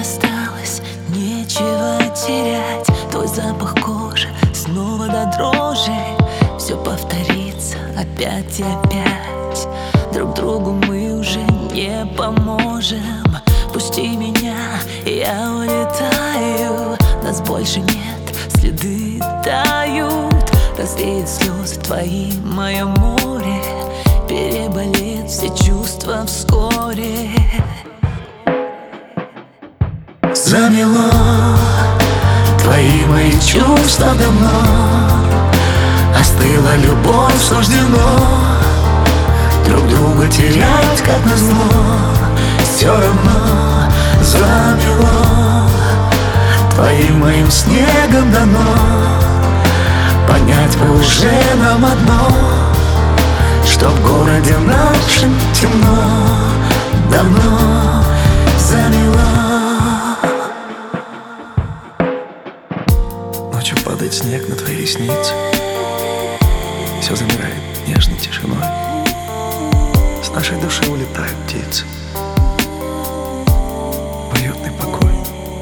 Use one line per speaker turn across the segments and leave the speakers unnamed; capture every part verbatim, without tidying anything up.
осталось нечего терять. Твой запах кожи снова до дрожи. Все повторится опять и опять. Друг другу мы уже не поможем. Пусти меня, я улетаю. Нас больше нет, следы тают. Развеют слезы твои, мое море. Переболит все чувства вскоре. Замело твои мои чувства давно. Остыла любовь, суждено друг друга терять, как назло. Все равно замело твоим моим снегом дано. Понять бы уже нам одно, что в городе нашем темно. Давно замело.
Ночью падает снег на твои ресницы. Все замирает нежной тишиной. С нашей души улетают птицы. В уютный покой.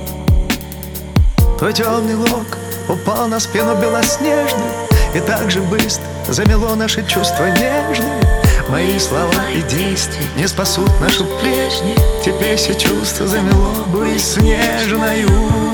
Твой темный лок упал на спину белоснежную, и так же быстро замело наши чувства нежные. Мои слова и действия не спасут нашу прежнюю. Теперь все чувства замело бурей снежною.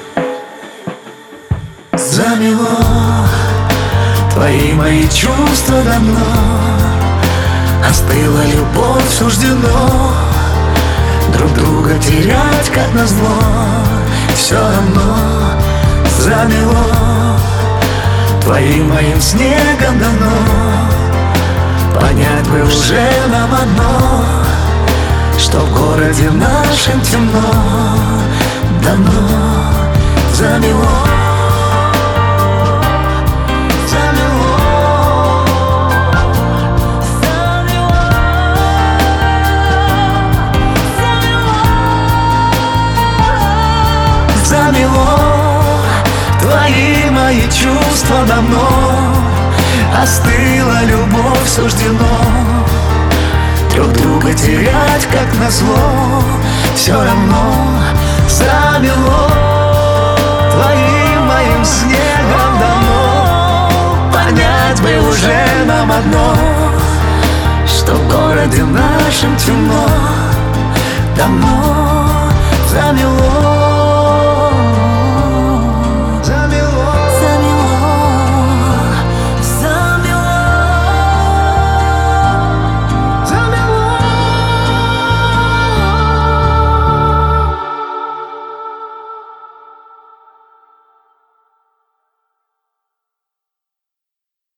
Замело твои мои чувства давно. Остыла любовь, суждено друг друга терять, как назло. Все равно замело твоим моим снегом давно. Понять бы уже нам одно, что в городе нашем темно. Давно замело. Замело твои мои чувства давно. Остыла любовь, суждено друг друга терять, как назло. Все равно замело твоим моим снегом давно. Понять бы уже нам одно, что в городе нашем темно. Давно замело.